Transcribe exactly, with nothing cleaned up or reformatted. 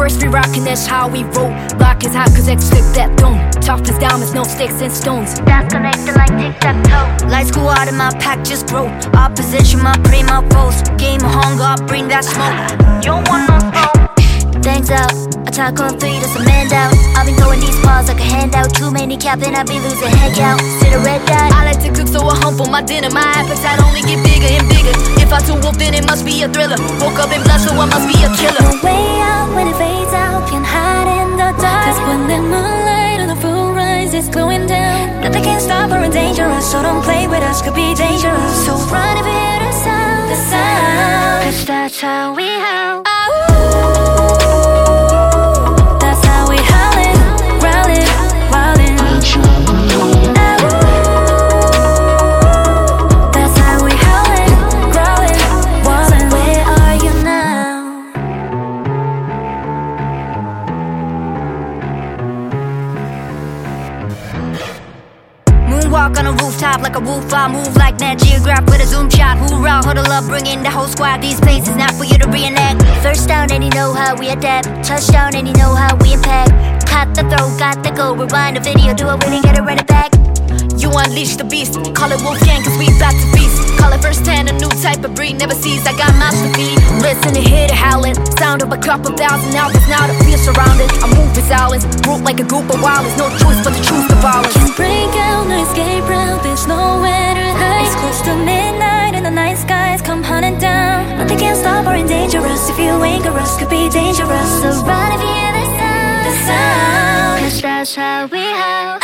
First we rockin', that's how we roll. Block is hot cause X flip that dome. Tough as diamonds, no sticks and stones. That's connected like tic-tac-toe. Lights go out and my pack just grow. Opposition, my prey, my foes. Game of hunger, I bring that smoke. You don't want no smoke. Thanks out, attack on three, that's a man down. I've been throwing these paws like a handout. Too many cap and I be losing head count. See the red dot. I like to cook so I hump on my dinner. My appetite only get bigger and bigger. If I too wolf then it must be a thriller. Woke up in blood so I must be a killer. No way out when it fades out. Can't hide in the dark. Cause when the moonlight on the full rise is going down, nothing can stop or dangerous. So don't play with us, could be dangerous. So run if you hear the sound, the sound. Cause that's how we howl. Walk on a rooftop like a wolf, I move like Nat Geograph with a zoom shot. Hoorah, huddle up, bring in the whole squad. These places not for you to reenact. First down and you know how we adapt. Touchdown and you know how we impact. Caught the throw, got the goal. Rewind the video, do it, we didn't get it, run it back. You unleash the beast, call it Wolfgang cause we back to feast. Call it first hand, a new type of breed, never sees, I got mouths to feed. Listen to hear the howling, sound of a couple thousand albums. Now the fear surrounded, I move with silence. Group like a group of wilders, no choice but to choose the violence. Can't break out, no escape route, there's nowhere to hide. It's close to midnight and the night skies come hunting down. Nothing can stop or endanger us. If you anger us, could be dangerous. So run if you hear the sound, the sound. Cause that's how we howl.